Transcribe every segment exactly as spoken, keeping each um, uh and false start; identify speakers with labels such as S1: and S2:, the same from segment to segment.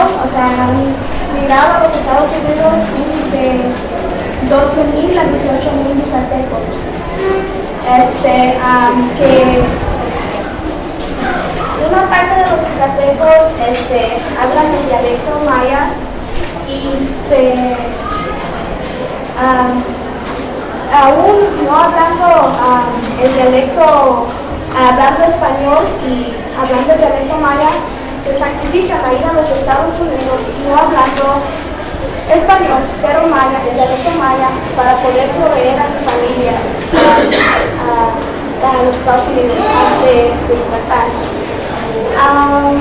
S1: o sea, han migrado a los Estados Unidos de doce mil a dieciocho mil yucatecos. Este, um, que una parte de los yucatecos este, hablan el dialecto maya y se, um, aún no hablando um, el dialecto, hablando español y hablando el dialecto maya, se sacrifican a ir a los Estados Unidos no hablando español, pero maya, el dialecto maya, para poder proveer a sus familias a, a los Estados Unidos de, de Yucatán. Um,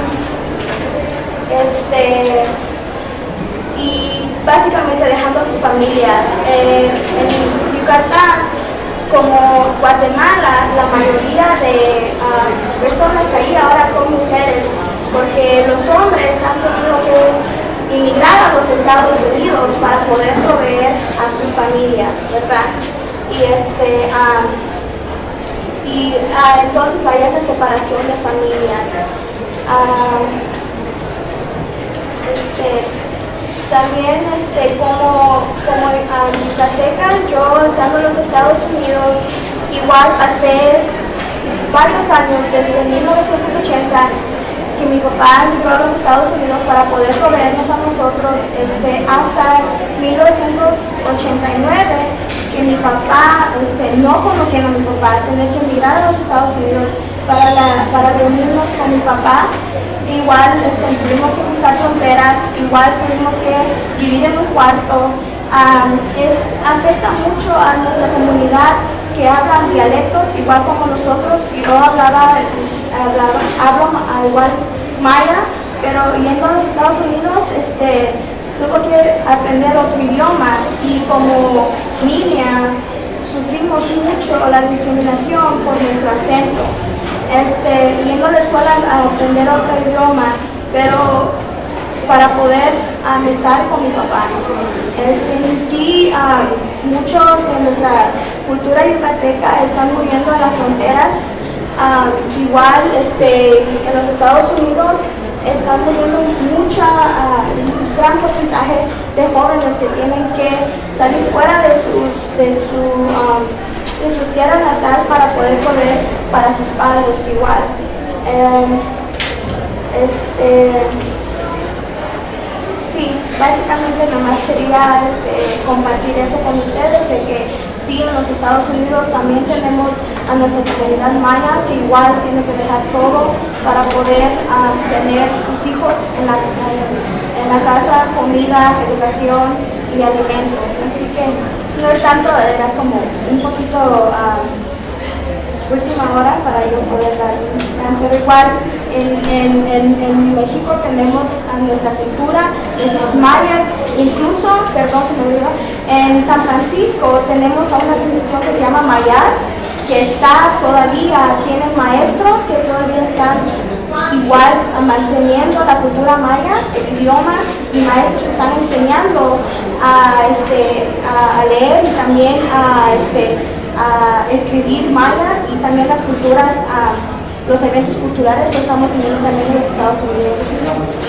S1: este, y básicamente dejando a sus familias. Eh, en Yucatán, como Guatemala, la mayoría de uh, personas ahí ahora son mujeres, porque los hombres han tenido que inmigrar a los Estados Unidos para poder proveer a sus familias, ¿verdad? Y este um, y uh, entonces hay esa separación de familias. Um, este, también este, como, como um, yucateca, yo estando en los Estados Unidos, igual pasé varios años, desde mil novecientos ochenta, que mi papá emigró a los Estados Unidos para poder proveernos a nosotros este, hasta mil novecientos ochenta y nueve, que mi papá, este, no conociendo a mi papá, tener que emigrar a los Estados Unidos para, la, para reunirnos con mi papá. Igual este, tuvimos que cruzar fronteras, igual tuvimos que vivir en un cuarto. Um, es, afecta mucho a nuestra comunidad que hablan dialectos igual como nosotros. Yo hablaba, hablaba hablo igual maya, pero yendo a los Estados Unidos este, tuve que aprender otro idioma y como niña sufrimos mucho la discriminación por nuestro acento. Este, yendo a la escuela a aprender otro idioma, pero para poder um, estar con mi papá. Este, en sí, um, muchos de nuestra cultura yucateca están muriendo en las fronteras. Um, igual este, en los Estados Unidos están muriendo mucha, uh, un gran porcentaje de jóvenes que tienen que salir fuera de, sus, de, su, um, de su tierra natal para poder proveer para sus padres igual. Um, este, sí, básicamente nomás quería este, compartir eso con ustedes, de que sí, en los Estados Unidos también tenemos a nuestra comunidad maya que igual tiene que dejar todo para poder uh, tener sus hijos en la, en la casa, comida, educación y alimentos. Así que no es tanto, era como un poquito uh, última hora para yo poder dar, pero igual en, en, en, en México tenemos a nuestra cultura, nuestros mayas, incluso, perdón se me olvidó, en San Francisco tenemos a una organización que se llama Mayar, que está todavía, tienen maestros que todavía están igual manteniendo la cultura maya, el idioma, y maestros que están enseñando a, este, a, a leer y también a, este, a escribir maya, y también las culturas, a, los eventos culturales que estamos teniendo también en los Estados Unidos. Así que,